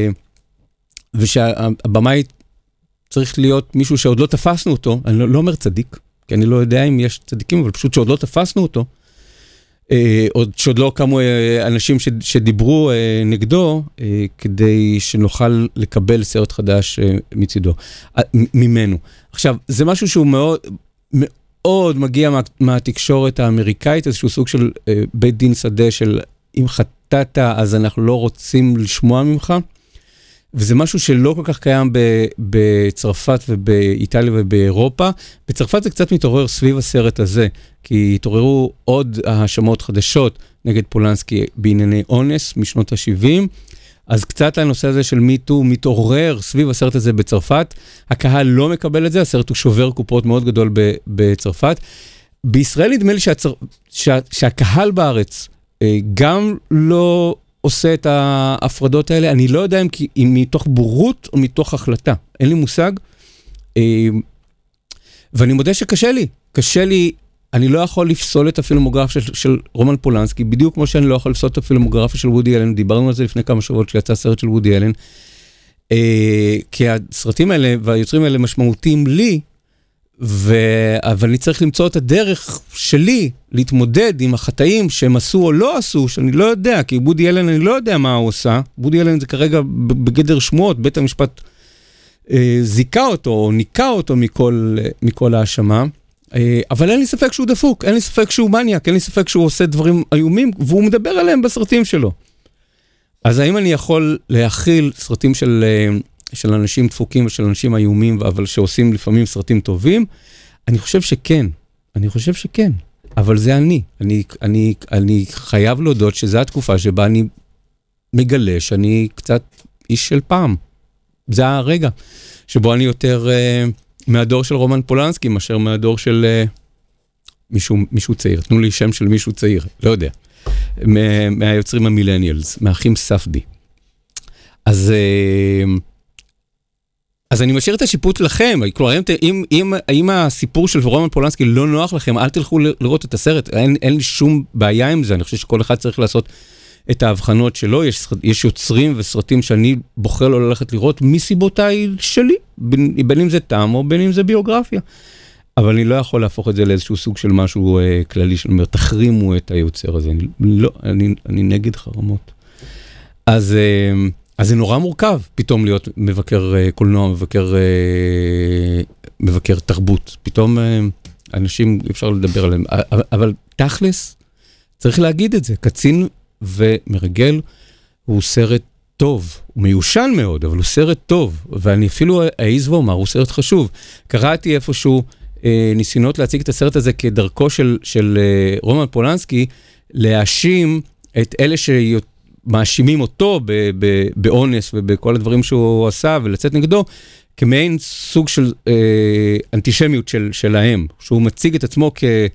ושהבמאי צריך להיות מישהו שעוד לא תפסנו אותו, אני לא, לא אומר צדיק, כי אני לא יודע אם יש צדיקים, אבל פשוט שעוד לא תפסנו אותו, אה, עוד שעוד לא קמו אה, אנשים ש, שדיברו אה, נגדו, אה, כדי שנוכל לקבל סרט חדש אה, מצידו, אה, ממנו. עכשיו, זה משהו שהוא מאוד, מאוד מגיע מה, מהתקשורת האמריקאית, איזשהו סוג של אה, בית דין שדה של אם חטאת, אז אנחנו לא רוצים לשמוע ממך, וזה משהו שלא כל כך קיים בצרפת ובאיטליה ובאירופה. בצרפת זה קצת מתעורר סביב הסרט הזה, כי התעוררו עוד האשמות חדשות נגד פולנסקי בענייני אונס משנות ה-שבעים, אז קצת הנושא הזה של מיטו מתעורר סביב הסרט הזה בצרפת. הקהל לא מקבל את זה, הסרט הוא שובר קופות מאוד גדול בצרפת. בישראל נדמה לי שהצר... שה... שהקהל בארץ גם לא עושה את ההפרדות האלה. אני לא יודע אם, אם מתוך בורות או מתוך החלטה. אין לי מושג. ואני מודה שקשה לי. קשה לי, אני לא יכול לפסול את הפילמוגרפיה של, של רומן פולנסקי, בדיוק כמו שאני לא יכול לפסול את הפילמוגרפיה של וודי אלן. דיברנו על זה לפני כמה שבועות שיצא סרט של וודי אלן. כי הסרטים האלה והיוצרים האלה משמעותיים לי, ו... אבל אני צריך למצוא את הדרך שלי להתמודד עם החטאים שהם עשו או לא עשו, שאני לא יודע, כי וודי אלן אני לא יודע מה הוא עושה. וודי אלן זה כרגע בגדר שמועות, בית המשפט אה, זיקה אותו או ניקה אותו מכל, מכל האשמה, אה, אבל אין לי ספק שהוא דפוק, אין לי ספק שהוא מניאק, אין לי ספק שהוא עושה דברים איומים, והוא מדבר עליהם בסרטים שלו. אז האם אני יכול להכיל סרטים של... אה, של אנשים דפוקים ושל אנשים איומים, אבל שעושים לפעמים סרטים טובים? אני חושב שכן. אני חושב שכן. אבל זה אני. אני, אני, אני חייב להודות שזו התקופה שבה אני מגלה שאני קצת איש של פעם. זה הרגע שבו אני יותר uh, מהדור של רומן פולנסקי, מאשר מהדור של uh, מישהו, מישהו צעיר. תנו לי שם של מישהו צעיר. לא יודע. מה, מהיוצרים המילניאלס, מהאחים ספדי. אז... Uh, אז אני משאיר את השיפוט לכם, כלומר, אם, אם, אם הסיפור של רומן פולנסקי לא נוח לכם, אל תלכו לראות את הסרט, אין, אין לי שום בעיה עם זה, אני חושב שכל אחד צריך לעשות את ההבחנות שלו, יש, יש יוצרים וסרטים שאני בוחר לא ללכת לראות מסיבותיי שלי, בין, בין אם זה טעם או בין אם זה ביוגרפיה, אבל אני לא יכול להפוך את זה לאיזשהו סוג של משהו אה, כללי, שאומר, תחרימו את היוצר הזה, אני, לא, אני, אני נגד חרמות. אז... אה, אז זה נורא מורכב פתאום להיות מבקר קולנוע, מבקר, מבקר תרבות. פתאום אנשים אפשר לדבר עליהם. אבל תכלס, צריך להגיד את זה. קצין ומרגל הוא סרט טוב. הוא מיושן מאוד, אבל הוא סרט טוב. ואני אפילו אעיז ואומר, הוא סרט חשוב. קראתי איפשהו ניסיונות להציג את הסרט הזה כדרכו של, של רומן פולנסקי, להאשים את אלה שיותר, מאשימים אותו באונס ובכל הדברים שהוא עשה, ולצאת נגדו, כמעין סוג של אה, אנטישמיות של, שלהם, שהוא מציג את עצמו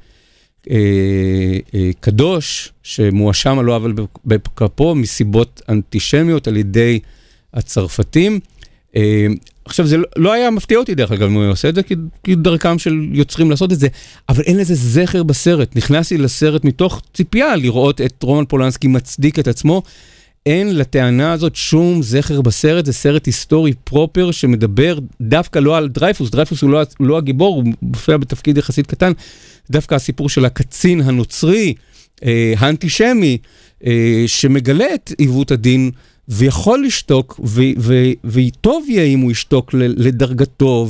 כקדוש, אה, אה, שמואשם על לא עוול בכפו, מסיבות אנטישמיות על ידי הצרפתים. אה, עכשיו, זה לא, לא היה מפתיע אותי דרך אגב, אם הוא עושה את זה, כי, כי דרכם של יוצרים לעשות את זה, אבל אין לזה זכר בסרט. נכנסתי לסרט מתוך ציפייה לראות את רומן פולנסקי מצדיק את עצמו. אין לטענה הזאת שום זכר בסרט, זה סרט היסטורי פרופר שמדבר דווקא לא על דרייפוס, דרייפוס הוא לא, הוא לא הגיבור, הוא מופיע בתפקיד יחסית קטן, דווקא הסיפור של הקצין הנוצרי, אה, האנטישמי, אה, שמגלה את עיוות הדין, ויכול לשתוק, וטוב יהיה אם הוא ישתוק לדרגתו,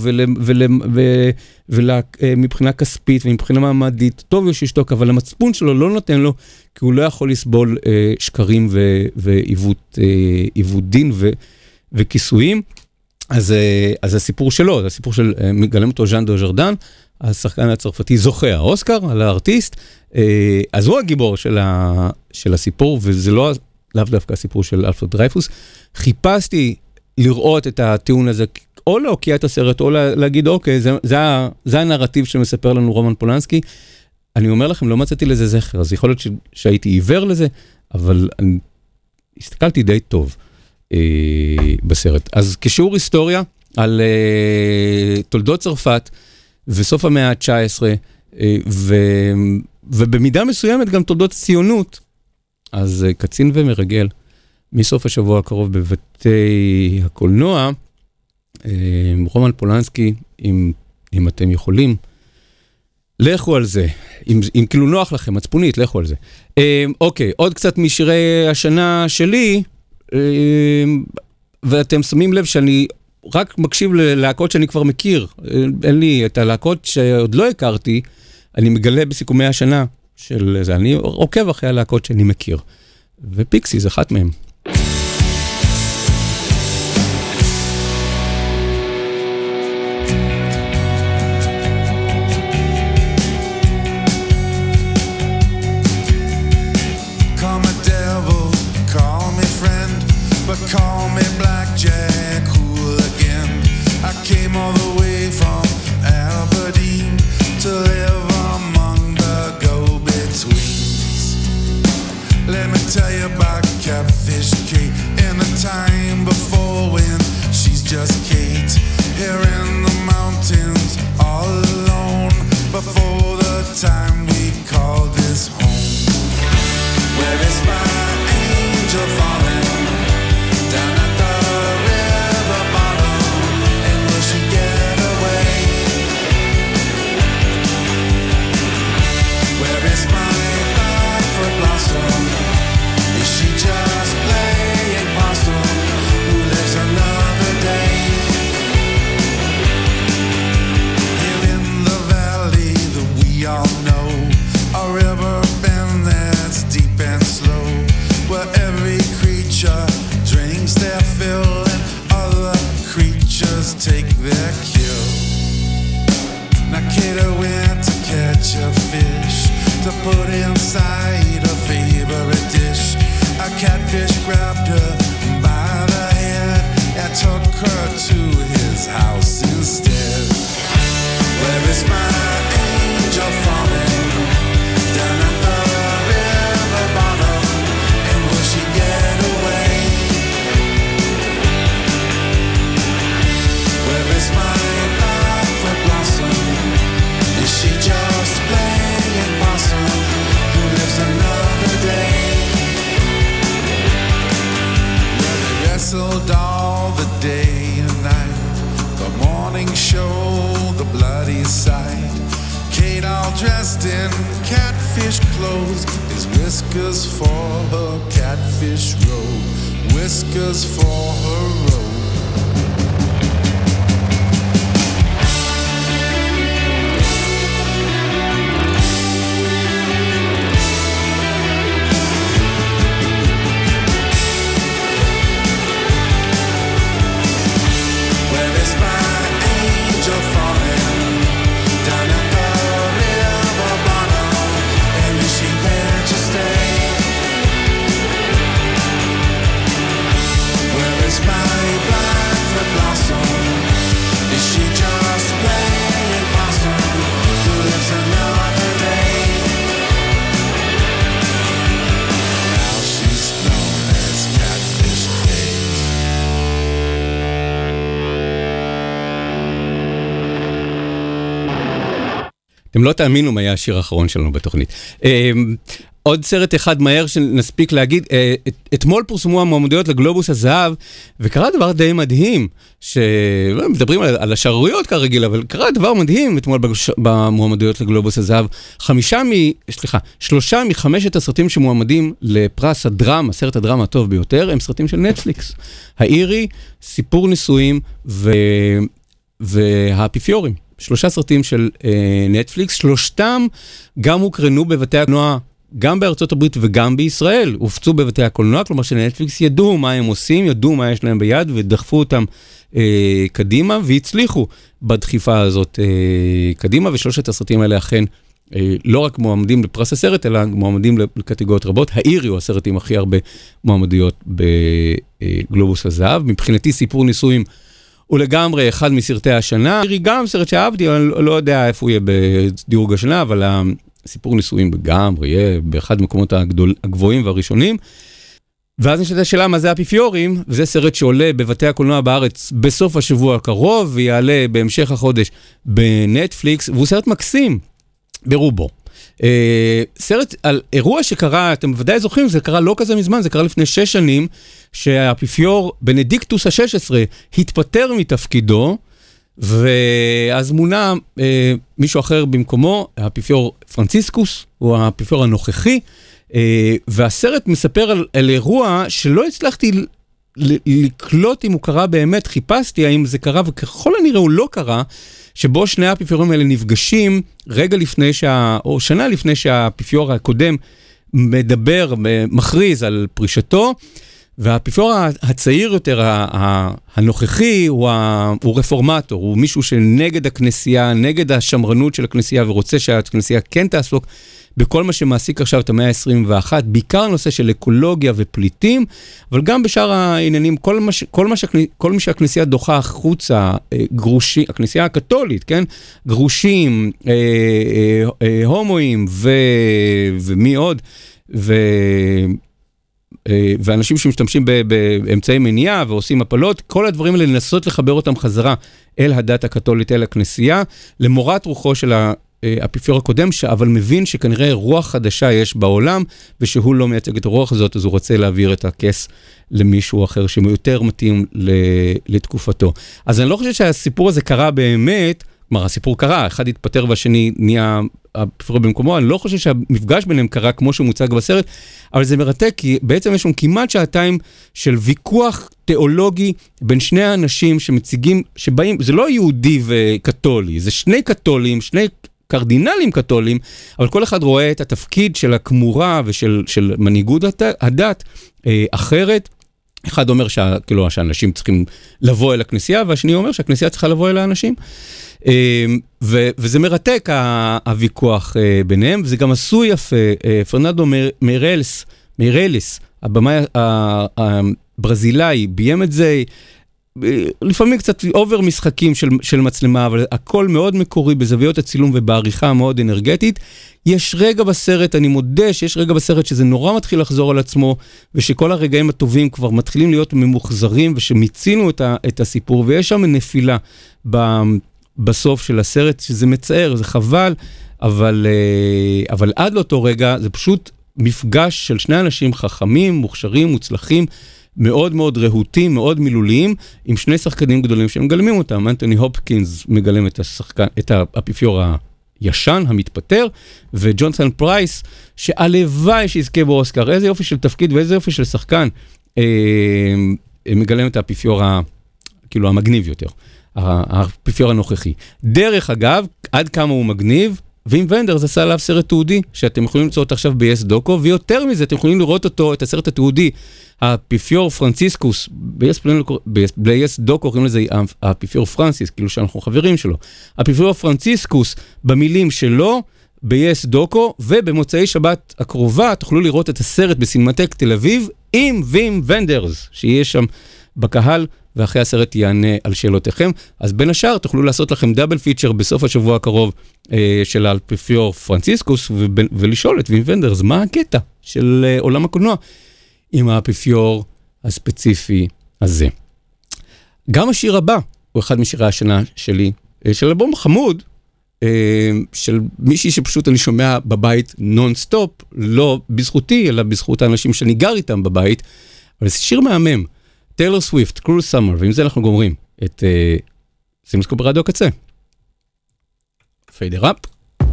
ומבחינה כספית ומבחינה מעמדית, טוב יהיה שישתוק, אבל המצפון שלו לא נותן לו, כי הוא לא יכול לסבול שקרים ועיוות דין וכיסויים. אז הסיפור שלו, זה הסיפור של מגלם אותו ז'אן דוז'רדן, השחקן הצרפתי זוכה האוסקר על הארטיסט, אז הוא הגיבור של הסיפור, וזה לא... לאו דווקא הסיפור של אלפרד דרייפוס. חיפשתי לראות את הטיעון הזה, או להוקיע את הסרט, או להגיד, אוקיי, זה, זה, זה הנרטיב שמספר לנו רומן פולנסקי. אני אומר לכם, לא מצאתי לזה זכר, אז יכול להיות ש, שהייתי עיוור לזה, אבל אני הסתכלתי די טוב אה, בסרט. אז כשיעור היסטוריה על אה, תולדות צרפת, וסוף המאה ה-תשע עשרה, אה, ו, ובמידה מסוימת גם תולדות הציונות, אז קצין ומרגל, מסוף השבוע הקרוב בבתי הקולנוע, רומן פולנסקי, אם, אם אתם יכולים, לכו על זה. אם, אם כאילו נוח לכם, מצפונית, לכו על זה. אוקיי, עוד קצת משירי השנה שלי, ואתם שמים לב שאני רק מקשיב ללהקות שאני כבר מכיר. אין לי את הלהקות שעוד לא הכרתי, אני מגלה בסיכומי השנה, של זה, אני עוקב אחרי הלהקות שאני מכיר. ופיקסי זה אחת מהם. all the way from Aberdeen to live among the go-betweens. Let me tell you about Catfish Kate in the time before when she's just Kate, here in the mountains all alone, before the time we call this home. Where is my angel falling down at the river bottom, and will she get away? Where is my Blackfoot blossom? Is she just playing possum? Who lives another day? Here in the valley that we all know, a river bend that's deep and slow, where every creature drinks their fill and other creatures take their kill. Now Kata went to catch a fish to put inside a favorite dish. A catfish grabbed her by the head and took her to his house instead. Where is my angel falling down at the river bottom, and will she get away? Where is my Blackfoot blossom? Is she just playing possum? Who lives another day? Well, they wrestled all the day and night, the morning show, the bloody sight. Kate all dressed in catfish clothes, his whiskers for her catfish robe, whiskers for her robe. Where is my angel falling down at the river bottom, and is she there to stay? Where is my Blackfoot blossom? Is she just playing possum? Who lives another day? Now she's known as Catfish Kate. אתם לא תאמינו מה היה השיר האחרון שלנו בתוכנית. עוד סרט אחד מהר שנספיק להגיד, אתמול פורסמו המועמדויות לגלובוס הזהב, וקרה דבר די מדהים, שמדברים על השערוריות כרגיל, אבל קרה דבר מדהים אתמול במועמדויות לגלובוס הזהב. חמישה מ... סליחה, שלושה מחמשת הסרטים שמועמדים לפרס הדרמה, סרט הדרמה הטוב ביותר, הם סרטים של נטפליקס. האירי, סיפור נישואים ו... והאפיפיורים. שלושה סרטים של אה, נטפליקס, שלושתם גם הוקרנו בבתי הקולנוע, גם בארצות הברית וגם בישראל, הופצו בבתי הקולנוע, כלומר שנטפליקס ידעו מה הם עושים, ידעו מה יש להם ביד, ודחפו אותם אה, קדימה, והצליחו בדחיפה הזאת אה, קדימה, ושלושת הסרטים האלה אכן אה, לא רק מועמדים לפרס הסרט, אלא מועמדים לקטגוריות רבות. האירי הוא הסרט עם הכי הרבה מועמדויות בגלובוס הזהב. מבחינתי סיפור נישואים הוא לגמרי אחד מסרטי השנה. האירי גם סרט שאהבתי, אבל לא יודע איפה הוא יהיה בדירוג השנה, אבל הסיפור נישואים לגמרי יהיה באחד המקומות הגדול, הגבוהים והראשונים. ואז נשאלת השאלה מה זה האפיפיורים, וזה סרט שעולה בבתי הקולנוע בארץ בסוף השבוע הקרוב, ויעלה בהמשך החודש בנטפליקס, והוא סרט מקסים ברובו. אה, סרט על אירוע שקרה, אתם ודאי זוכרים, זה קרה לא כזה מזמן, זה קרה לפני שש שנים, שהאפיפיור בנדיקטוס ה-שש עשרה התפטר מתפקידו, ואז מונה אה, מישהו אחר במקומו, האפיפיור פרנציסקוס, הוא האפיפיור הנוכחי, אה, והסרט מספר על, על אירוע שלא הצלחתי ל- לקלוט אם הוא קרה באמת, חיפשתי האם זה קרה, וככל הנראה הוא לא קרה, שבו שני האפיפיורים האלה נפגשים רגע לפני, שה, או שנה לפני שהאפיפיור הקודם מדבר, מכריז על פרישתו, והאפיפיור הצעיר יותר, הנוכחי, הוא, הוא רפורמטור, הוא מישהו שנגד הכנסייה, נגד השמרנות של הכנסייה, ורוצה שהכנסייה כן תעסוק בכל מה שמעסיק עכשיו את המאה ה-עשרים ואחת, בעיקר הנושא של אקולוגיה ופליטים, אבל גם בשאר העניינים, כל מה, כל מה, כל מה שהכנסייה דוחה החוצה, גרושים, הכנסייה הקתולית, כן? גרושים, אה, אה, אה, הומואים ו, ומי עוד, ו... ואנשים שמשתמשים באמצעי מניעה ועושים הפלות, כל הדברים האלה לנסות לחבר אותם חזרה אל הדת הקתולית, אל הכנסייה, למורת רוחו של האפיפיור הקודם, אבל מבין שכנראה רוח חדשה יש בעולם, ושהוא לא מייצג את הרוח הזאת, אז הוא רוצה להעביר את הכס למישהו אחר, שיותר מתאים לתקופתו. אז אני לא חושב שהסיפור הזה קרה באמת, כלומר, הסיפור קרה, אחד התפטר והשני נהיה האפיפיור במקומו, אני לא חושב שהמפגש ביניהם קרה כמו שהוא מוצג בסרט, אבל זה מרתק, כי בעצם יש לנו כמעט שעתיים של ויכוח תיאולוגי בין שני האנשים שמציגים, שבאים, זה לא יהודי וקתולי, זה שני קתולים, שני קרדינלים קתולים, אבל כל אחד רואה את התפקיד של הכמורה ושל של מנהיגות הדת אה, אחרת. אחד אומר שה, כאילו, שהאנשים צריכים לבוא אל הכנסייה, והשני אומר שהכנסייה צריכה לבוא אל האנשים. ו- וזה מרתק הוויכוח ביניהם, וזה גם עשוי יפה. פרננדו מיירלס, מיירלס, הבמאי הברזילאי, ביים את זה, לפעמים קצת אובר משחקים של, של מצלמה, אבל הכל מאוד מקורי בזוויות הצילום ובעריכה מאוד אנרגטית. יש רגע בסרט, אני מודה שיש רגע בסרט שזה נורא מתחיל לחזור על עצמו, ושכל הרגעים הטובים כבר מתחילים להיות ממוחזרים, ושמיצינו את, ה- את הסיפור, ויש שם נפילה ב... בסוף של הסרט, שזה מצער, זה חבל, אבל, אבל עד לאותו רגע, זה פשוט מפגש של שני אנשים חכמים, מוכשרים, מוצלחים, מאוד מאוד רהוטים, מאוד מילוליים, עם שני שחקנים גדולים שמגלמים אותם. אנתוני הופקינס מגלם את השחקן, את האפיפיור הישן, המתפטר, וג'ונסון פרייס, שהלוואי שיזכה באוסקר, איזה יופי של תפקיד ואיזה יופי של שחקן, מגלם את האפיפיור, כאילו המגניב יותר. האפיפיור הנוכחי. דרך אגב, עד כמה הוא מגניב, וים ונדרס עשה עליו סרט תיעודי, שאתם יכולים למצוא אותו עכשיו ב-יס דוקו, ויותר מזה, אתם יכולים לראות אותו, את הסרט התיעודי, האפיפיור פרנציסקוס, ב-יס דוקו, קוראים לזה האפיפיור פרנסיס, כאילו שאנחנו חברים שלו. האפיפיור פרנציסקוס, במילים שלו, ב-יס דוקו, ובמוצאי שבת הקרובה, תוכלו לראות את הסרט בסינמטק תל אביב, עם וים ונדרס, שיהיה שם בקהל, ואחרי הסרט יענה על שאלותיכם. אז בין השאר תוכלו לעשות לכם דאבל פיצ'ר בסוף השבוע הקרוב אה, של האפיפיור פרנציסקוס, ו- ולשאול את וים ונדרס, מה הקטע של אה, עולם הקולנוע עם האפיפיור הספציפי הזה. גם השיר הבא הוא אחד משירי השנה שלי, אה, של אלבום חמוד, אה, של מישהי שפשוט אני שומע בבית נון-סטופ, לא בזכותי, אלא בזכות האנשים שאני גר איתם בבית, אבל זה שיר מהמם. טיילור סוויפט, קרול סאמר, ועם זה אנחנו גומרים את סימסקופ ברדיו הקצה. פיידר אפ.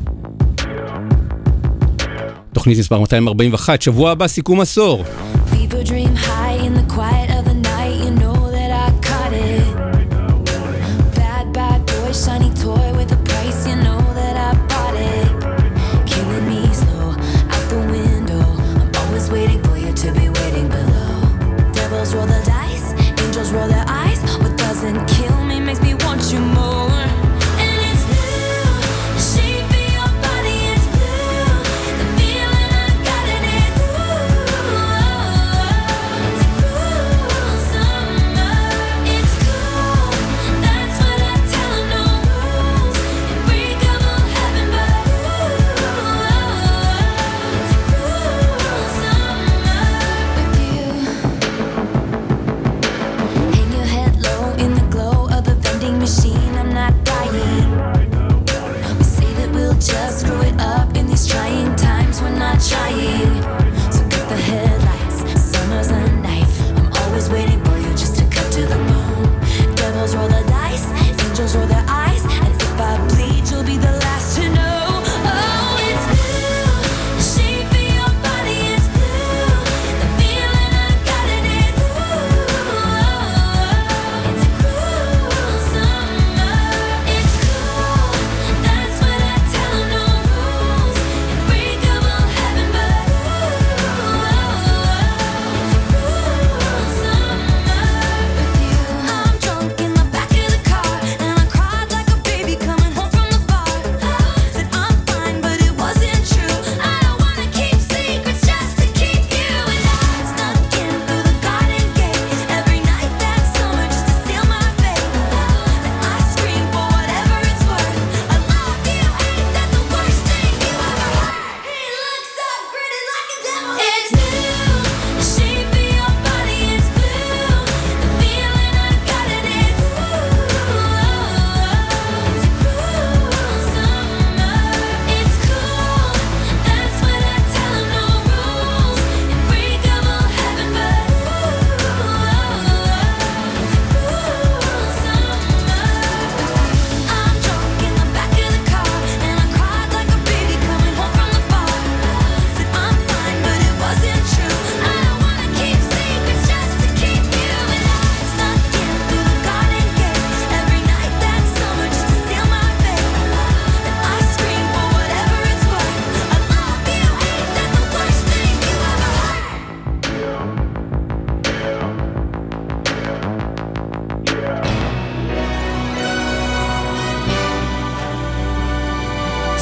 תוכנית מספר מאתיים ארבעים ואחת, שבוע הבא, סיכום עשור. Fever dream high in the quiet of the night, you know that I caught it. Bad, bad boy, shiny toy with a price, you know that I bought it. Killing me slow, out the window, I'm always waiting for you to be waiting below. Devils roll the dice, angels roll their eyes, what doesn't kill me makes me want you more. And it's blue, the shape of your body is blue, the feeling I got it, it's ooh, it's cool.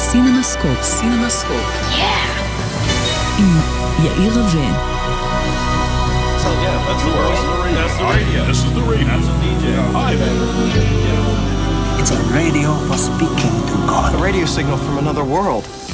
סינמסקופ, סינמסקופ. עם יאיר רווה. So yeah, that's the world. That's the radio. This is the radio. That's a D J. Hi, man. It's a radio for speaking to God. A radio signal from another world.